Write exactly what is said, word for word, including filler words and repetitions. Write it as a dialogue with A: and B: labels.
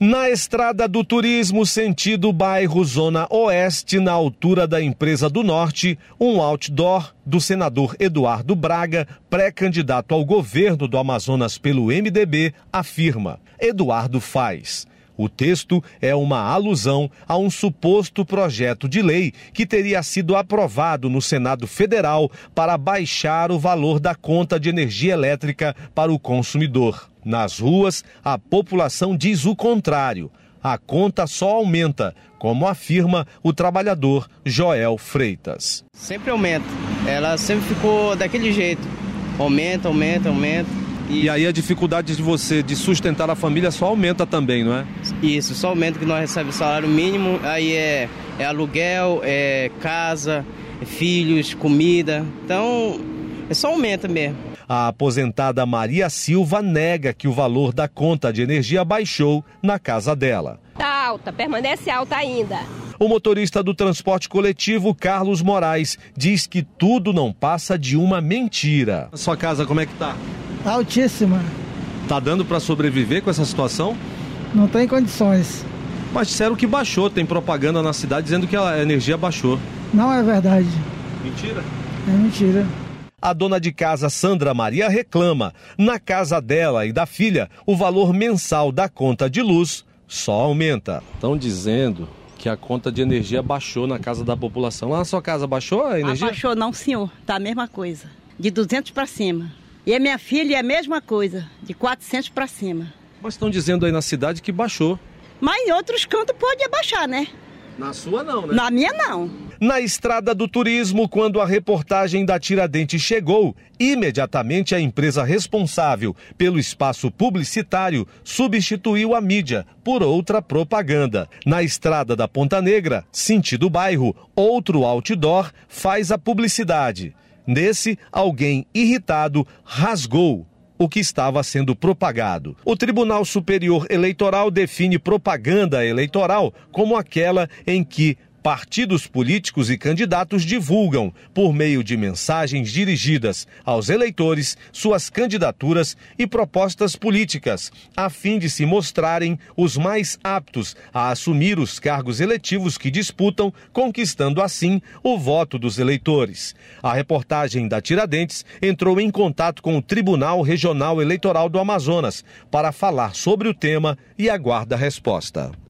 A: Na Estrada do Turismo, sentido bairro Zona Oeste, na altura da Empresa do Norte, um outdoor do senador Eduardo Braga, pré-candidato ao governo do Amazonas pelo M D B, afirma: Eduardo faz. O texto é uma alusão a um suposto projeto de lei que teria sido aprovado no Senado Federal para baixar o valor da conta de energia elétrica para o consumidor. Nas ruas, a população diz o contrário. A conta só aumenta, como afirma o trabalhador Joel Freitas.
B: Sempre aumenta. Ela sempre ficou daquele jeito. Aumenta, aumenta, aumenta.
A: E aí a dificuldade de você de sustentar a família só aumenta também, não é?
B: Isso, só aumenta que nós recebemos salário mínimo, aí é, é aluguel, é casa, é filhos, comida, então é só aumenta mesmo.
A: A aposentada Maria Silva nega que o valor da conta de energia baixou na casa dela.
C: Está alta, permanece alta ainda.
A: O motorista do transporte coletivo, Carlos Moraes, diz que tudo não passa de uma mentira. A sua casa como é que tá?
D: Altíssima.
A: Tá dando para sobreviver com essa situação?
D: Não tem condições.
A: Mas disseram que baixou, tem propaganda na cidade dizendo que a energia baixou.
D: Não é verdade.
A: Mentira?
D: É mentira.
A: A dona de casa, Sandra Maria, reclama. Na casa dela e da filha, o valor mensal da conta de luz só aumenta. Estão dizendo que a conta de energia baixou na casa da população. Lá na sua casa baixou a energia?
E: Abaixou não, senhor. Tá a mesma coisa. De duzentos para cima. E a minha filha é a mesma coisa, de quatrocentos para cima.
A: Mas estão dizendo aí na cidade que baixou.
E: Mas em outros cantos pode abaixar, né?
A: Na sua não, né?
E: Na minha não.
A: Na Estrada do Turismo, quando a reportagem da Tiradentes chegou, imediatamente a empresa responsável pelo espaço publicitário substituiu a mídia por outra propaganda. Na Estrada da Ponta Negra, sentido bairro, outro outdoor faz a publicidade. Nesse, alguém irritado rasgou o que estava sendo propagado. O Tribunal Superior Eleitoral define propaganda eleitoral como aquela em que partidos políticos e candidatos divulgam, por meio de mensagens dirigidas aos eleitores, suas candidaturas e propostas políticas, a fim de se mostrarem os mais aptos a assumir os cargos eletivos que disputam, conquistando assim o voto dos eleitores. A reportagem da Tiradentes entrou em contato com o Tribunal Regional Eleitoral do Amazonas para falar sobre o tema e aguarda a resposta.